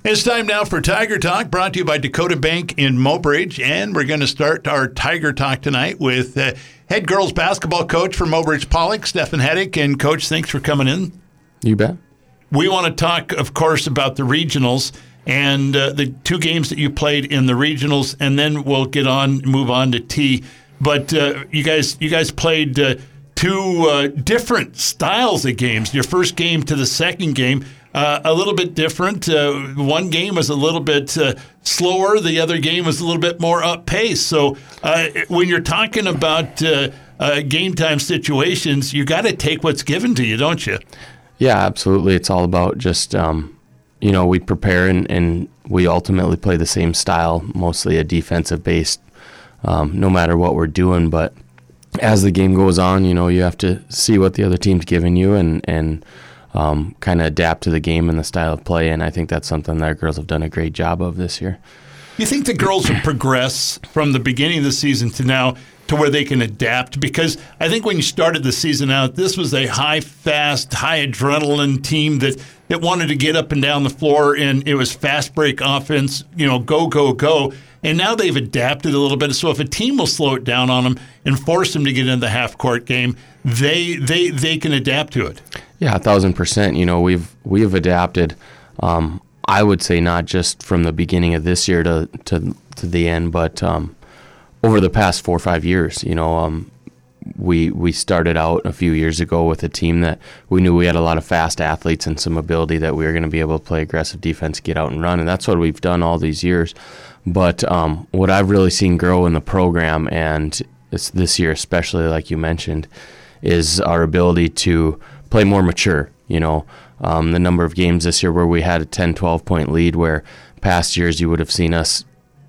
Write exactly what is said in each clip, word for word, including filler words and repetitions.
It's time now for Tiger Talk, brought to you by Dakota Bank in Mobridge. And we're going to start our Tiger Talk tonight with uh, head girls basketball coach for Mobridge Pollock, Stefan Heddick. And, Coach, thanks for coming in. You bet. We want to talk, of course, about the regionals and uh, the two games that you played in the regionals, and then we'll get on, move on to T. But uh, you guys, you guys played uh, two uh, different styles of games. Your first game to the second game. Uh, a little bit different. Uh, one game was a little bit uh, slower. The other game was a little bit more up pace. So uh, when you're talking about uh, uh, game time situations, you got to take what's given to you, don't you? Yeah, absolutely. It's all about just, um, you know, we prepare and, and we ultimately play the same style, mostly a defensive based, um, no matter what we're doing. But as the game goes on, you know, you have to see what the other team's giving you and, and Um, kind of adapt to the game and the style of play, and I think that's something that our girls have done a great job of this year. You think the girls will progress from the beginning of the season to now to where they can adapt? Because I think when you started the season out, this was a high, fast, high adrenaline team that, that wanted to get up and down the floor, and it was fast break offense, you know, go, go, go. And now they've adapted a little bit. So if a team will slow it down on them and force them to get into the half-court game, they they they can adapt to it. Yeah, a thousand percent. You know, we've we have adapted. Um, I would say not just from the beginning of this year to to, to the end, but um, over the past four or five years. You know, um, we we started out a few years ago with a team that we knew we had a lot of fast athletes and some ability that we were going to be able to play aggressive defense, get out and run, and that's what we've done all these years. But um, what I've really seen grow in the program, and it's this year especially, like you mentioned, is our ability to play more mature. You know, um, the number of games this year where we had a ten, twelve point lead, where past years you would have seen us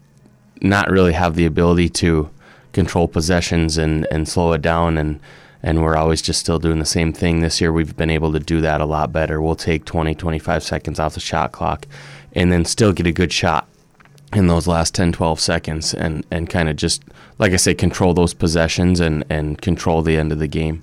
not really have the ability to control possessions and, and slow it down, and, and we're always just still doing the same thing. This year we've been able to do that a lot better. We'll take twenty, twenty-five seconds off the shot clock and then still get a good shot in those last ten, twelve seconds and, and kind of just, like I say, control those possessions and, and control the end of the game.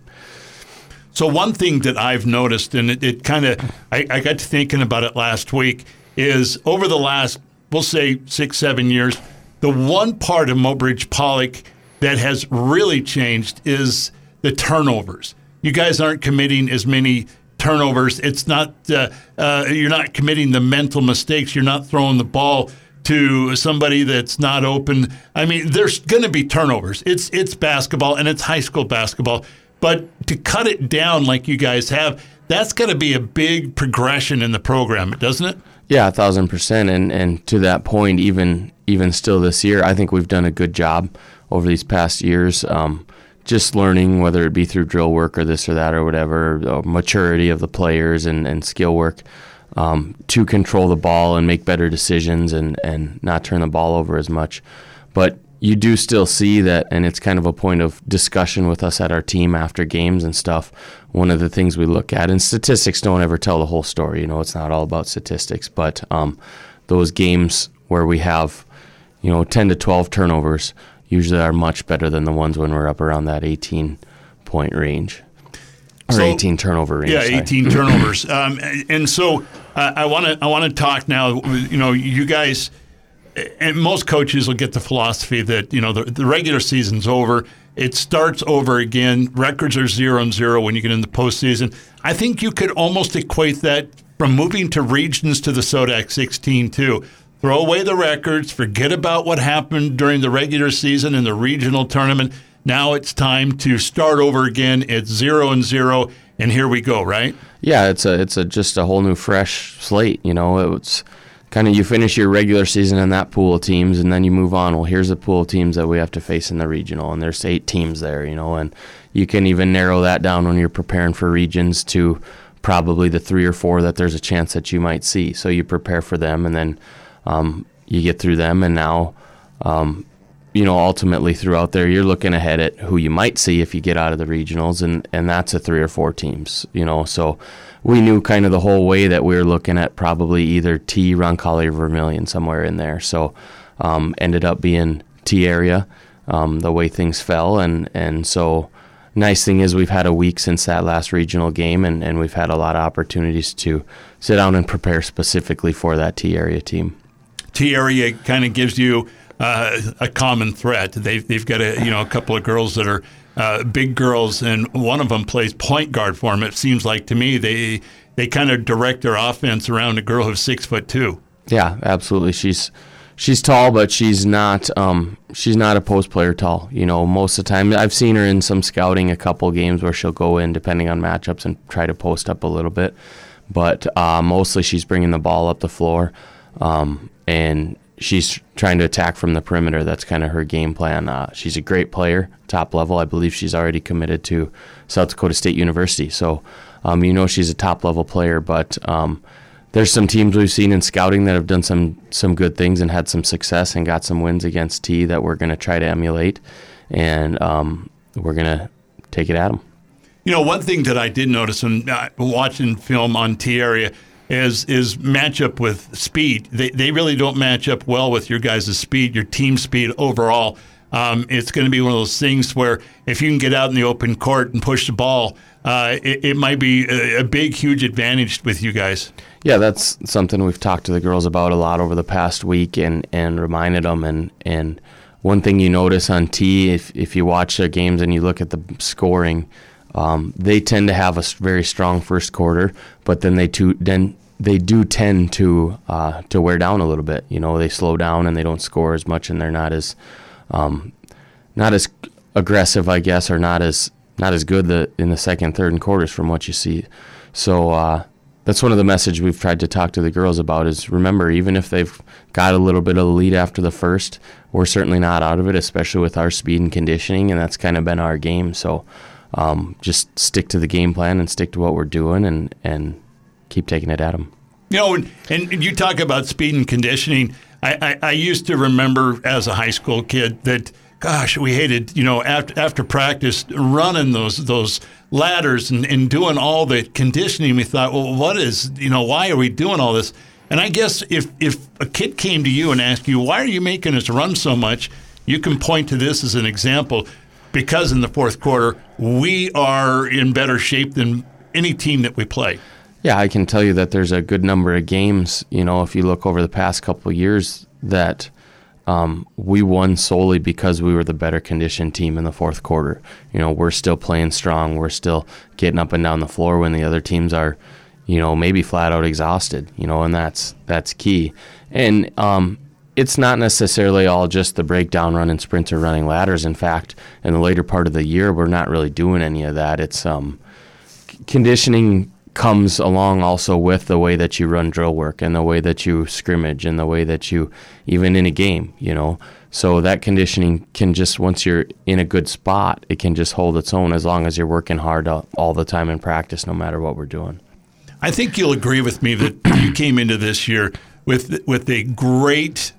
So one thing that I've noticed, and it, it kind of, I, I got to thinking about it last week, is over the last, we'll say six, seven years, the one part of Mobridge Pollock that has really changed is the turnovers. You guys aren't committing as many turnovers. It's not, uh, uh, you're not committing the mental mistakes. You're not throwing the ball to somebody that's not open. I mean, there's going to be turnovers. It's it's basketball, and it's high school basketball. But to cut it down like you guys have, that's got to be a big progression in the program, doesn't it? Yeah, a thousand percent. And and to that point, even even still this year, I think we've done a good job over these past years, um, just learning, whether it be through drill work or this or that or whatever, or maturity of the players and, and skill work, um, to control the ball and make better decisions and, and not turn the ball over as much. But you do still see that, and it's kind of a point of discussion with us at our team after games and stuff. One of the things we look at, and statistics don't ever tell the whole story. You know, it's not all about statistics, but um, those games where we have, you know, ten to twelve turnovers usually are much better than the ones when we're up around that eighteen point range. Or so, eighteen turnover range. Yeah, sorry. eighteen turnovers. Um, and so uh, I want to I want to talk now. You know, you guys. And most coaches will get the philosophy that, you know, the, the regular season's over. It starts over again. Records are zero and zero when you get in the postseason. I think you could almost equate that from moving to regions to the Sodak sixteen, too. Throw away the records. Forget about what happened during the regular season and the regional tournament. Now it's time to start over again. It's zero and zero, and here we go, right? Yeah, it's a it's a just a whole new fresh slate. You know, it's kind of you finish your regular season in that pool of teams, and then you move on. Well, here's a pool of teams that we have to face in the regional, and there's eight teams there, you know, and you can even narrow that down when you're preparing for regions to probably the three or four that there's a chance that you might see. So you prepare for them, and then um, you get through them, and now, um, you know, ultimately throughout there, you're looking ahead at who you might see if you get out of the regionals, and, and that's a three or four teams, you know, so we knew kind of the whole way that we were looking at probably either T, Roncalli, or Vermilion somewhere in there. So um, ended up being T area, um, the way things fell. And, and so nice thing is we've had a week since that last regional game, and, and we've had a lot of opportunities to sit down and prepare specifically for that T area team. T area kind of gives you uh, a common threat. They've they've got a you know a couple of girls that are uh, big girls, and one of them plays point guard for them. It seems like to me they they kind of direct their offense around a girl who's six foot two. Yeah, absolutely. She's she's tall, but she's not um, she's not a post player tall. You know, most of the time I've seen her in some scouting, a couple games where she'll go in depending on matchups and try to post up a little bit. But uh, mostly she's bringing the ball up the floor, um, and she's trying to attack from the perimeter. That's kind of her game plan. Uh, she's a great player, top level. I believe she's already committed to South Dakota State University. So, um, you know, she's a top level player. But um, there's some teams we've seen in scouting that have done some some good things and had some success and got some wins against T that we're going to try to emulate, and um, we're going to take it at them. You know, one thing that I did notice when uh, watching film on T area is is matchup with speed. They they really don't match up well with your guys' speed, your team speed overall. Um, it's going to be one of those things where if you can get out in the open court and push the ball, uh, it, it might be a, a big, huge advantage with you guys. Yeah, that's something we've talked to the girls about a lot over the past week and, and reminded them. And, and one thing you notice on T, if if you watch their games and you look at the scoring, Um, they tend to have a very strong first quarter, but then they too, then they do tend to uh, to wear down a little bit. You know, they slow down and they don't score as much, and they're not as um, not as aggressive, I guess, or not as not as good the, in the second, third, and quarters from what you see. So uh, that's one of the messages we've tried to talk to the girls about is remember, even if they've got a little bit of a lead after the first, we're certainly not out of it, especially with our speed and conditioning, and that's kind of been our game. So. Um, just stick to the game plan and stick to what we're doing and, and keep taking it at them. You know, and, and you talk about speed and conditioning. I, I, I used to remember as a high school kid that, gosh, we hated, you know, after after practice running those those ladders and, and doing all the conditioning. We thought, well, what is, you know, why are we doing all this? And I guess if, if a kid came to you and asked you, why are you making us run so much, you can point to this as an example. Because in the fourth quarter, we are in better shape than any team that we play. Yeah, I can tell you that there's a good number of games, you know, if you look over the past couple of years, that um, we won solely because we were the better conditioned team in the fourth quarter. You know, we're still playing strong. We're still getting up and down the floor when the other teams are, you know, maybe flat out exhausted, you know, and that's that's key. And um it's not necessarily all just the breakdown run and sprints or running ladders. In fact, in the later part of the year, we're not really doing any of that. It's um, conditioning comes along also with the way that you run drill work and the way that you scrimmage and the way that you, even in a game, you know. So that conditioning can just, once you're in a good spot, it can just hold its own as long as you're working hard all the time in practice, no matter what we're doing. I think you'll agree with me that you came into this year with with a great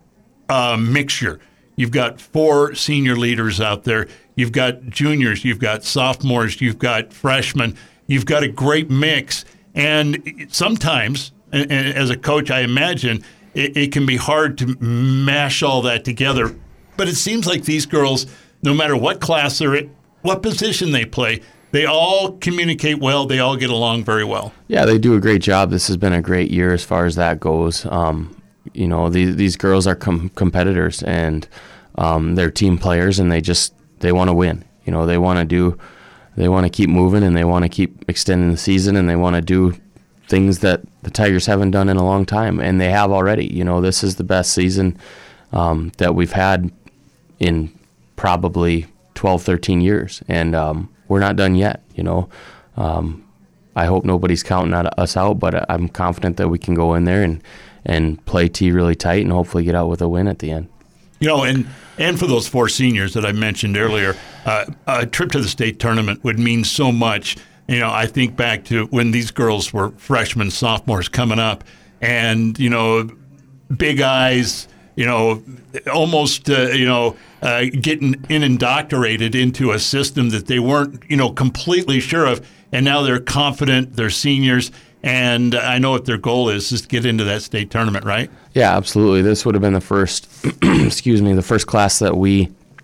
Uh, mixture. You've got four senior leaders out there. You've got juniors. You've got sophomores. You've got freshmen. You've got a great mix. And sometimes, and, and as a coach, I imagine, it, it can be hard to mash all that together. But it seems like these girls, no matter what class they're at, what position they play, they all communicate well. They all get along very well. Yeah, they do a great job. This has been a great year as far as that goes. Um, You know, these these girls are com- competitors and um, they're team players, and they just they want to win. You know, they want to do, they want to keep moving, and they want to keep extending the season, and they want to do things that the Tigers haven't done in a long time, and they have already. You know, this is the best season um, that we've had in probably twelve, thirteen years, and um, we're not done yet. You know, um, I hope nobody's counting us out, but I'm confident that we can go in there and. and play T really tight and hopefully get out with a win at the end. You know, and, and for those four seniors that I mentioned earlier, uh, a trip to the state tournament would mean so much. You know, I think back to when these girls were freshmen, sophomores coming up, and, you know, big eyes, you know, almost, uh, you know, uh, getting in indoctrinated into a system that they weren't, you know, completely sure of. And now they're confident, they're seniors. And I know what their goal is, is to get into that state tournament, right? Yeah, absolutely. This would have been the first, excuse me, the first class that we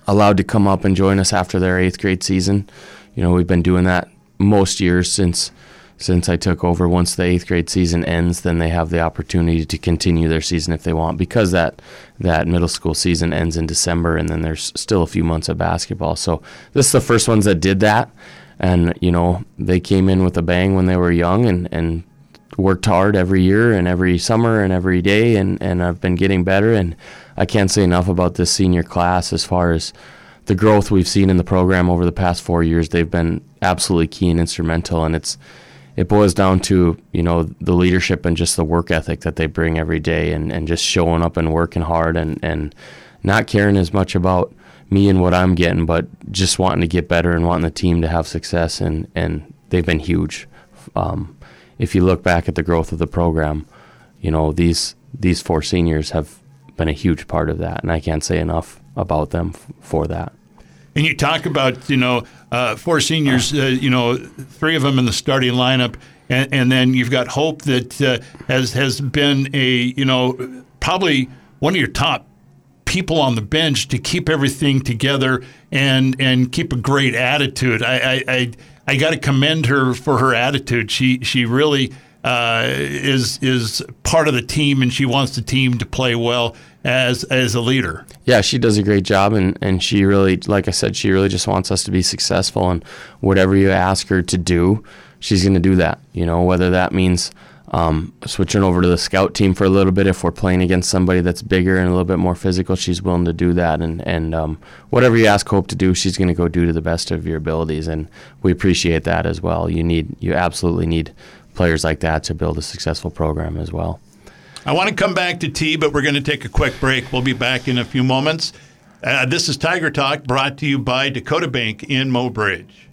allowed to come up and join us after their eighth grade season. You know, we've been doing that most years since since I took over. Once the eighth grade season ends, then they have the opportunity to continue their season if they want, because that that middle school season ends in December, and then there's still a few months of basketball. So this is the first ones that did that, and you know, they came in with a bang when they were young, and, and worked hard every year and every summer and every day, and, and I've been getting better. And I can't say enough about this senior class as far as the growth we've seen in the program over the past four years. They've been absolutely key and instrumental, and it's it boils down to, you know, the leadership and just the work ethic that they bring every day, and, and just showing up and working hard, and, and not caring as much about me and what I'm getting, but just wanting to get better and wanting the team to have success, and, and they've been huge. Um, if you look back at the growth of the program, you know, these these four seniors have been a huge part of that, and I can't say enough about them f- for that. And you talk about, you know, uh, four seniors, uh, you know, three of them in the starting lineup, and, and then you've got Hope that uh, has has been a, you know, probably one of your top people on the bench to keep everything together and and keep a great attitude. I I I, I got to commend her for her attitude. She she really uh, is is part of the team, and she wants the team to play well as as a leader. Yeah, she does a great job, and, and she really, like I said, she really just wants us to be successful, and whatever you ask her to do, she's going to do that. You know, whether that means um, switching over to the scout team for a little bit if we're playing against somebody that's bigger and a little bit more physical, she's willing to do that. And, and um, whatever you ask Hope to do, she's going to go do to the best of your abilities, and we appreciate that as well. You need, you absolutely need players like that to build a successful program as well. I want to come back to T, but we're going to take a quick break. We'll be back in a few moments. Uh, this is Tiger Talk, brought to you by Dakota Bank in Mobridge.